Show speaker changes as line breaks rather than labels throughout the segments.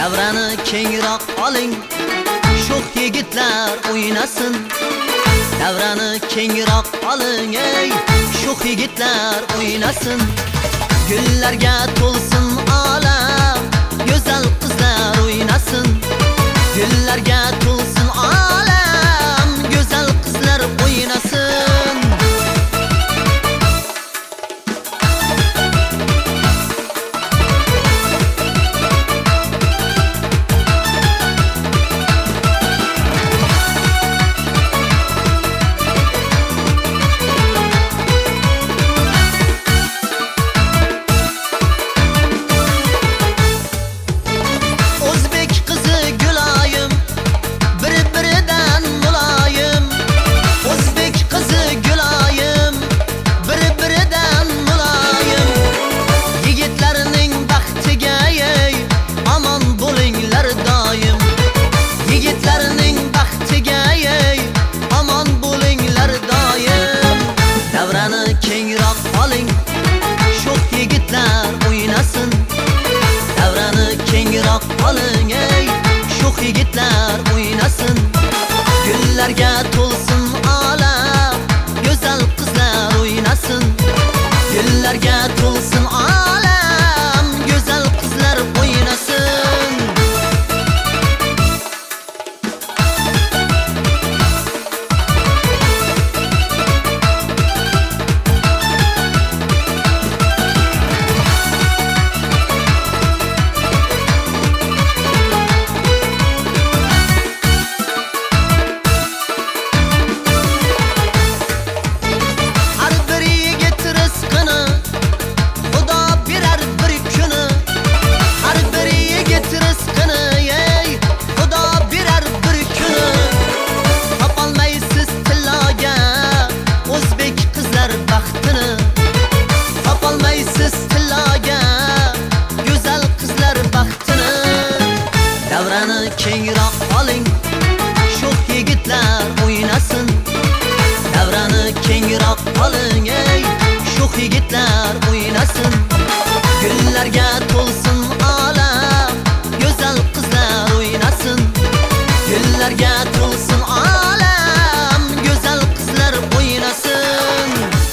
Davrani kengroq oling, sho'x yigitlar o'ynasın. Davrani kengroq oling, ey sho'x yigitlar o'ynasın. Gullarga to'lsin olam, go'zal qizlar o'ynasın. Gullarga to'lsin olam, go'zal qizlar o'ynasın. Kengroq oling, sho'x yigitlar o'ynasın. Davrani kengroq oling, ey sho'x yigitlar o'ynasın. Gullarga to'lsin olam, go'zal qizlar o'ynasın. Gullarga to'lsin olam, go'zal qizlar o'ynasın. Davrani kengroq oling, sho'x yigitlar o'ynasın. Davrani kengroq oling, ey sho'x yigitlar o'ynasın. Gullarga to'lsin olam, go'zal qizlar o'ynasın. Gullarga to'lsin olam, go'zal qizlar o'ynasın.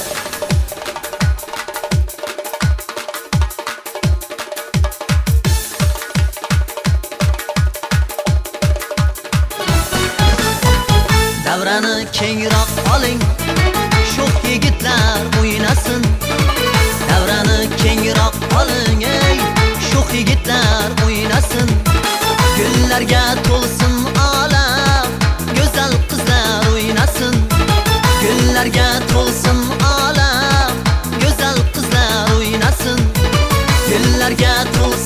Davrani kengroq oling, sho'x yigitlar o'ynasın. Davrani kengroq oling, ey sho'x yigitlar o'ynasın. Gullarga to'lsin olam, go'zal qizlar o'ynasın. Gullarga to'lsin olam, go'zal qizlar o'ynasın. Gullarga to'lsin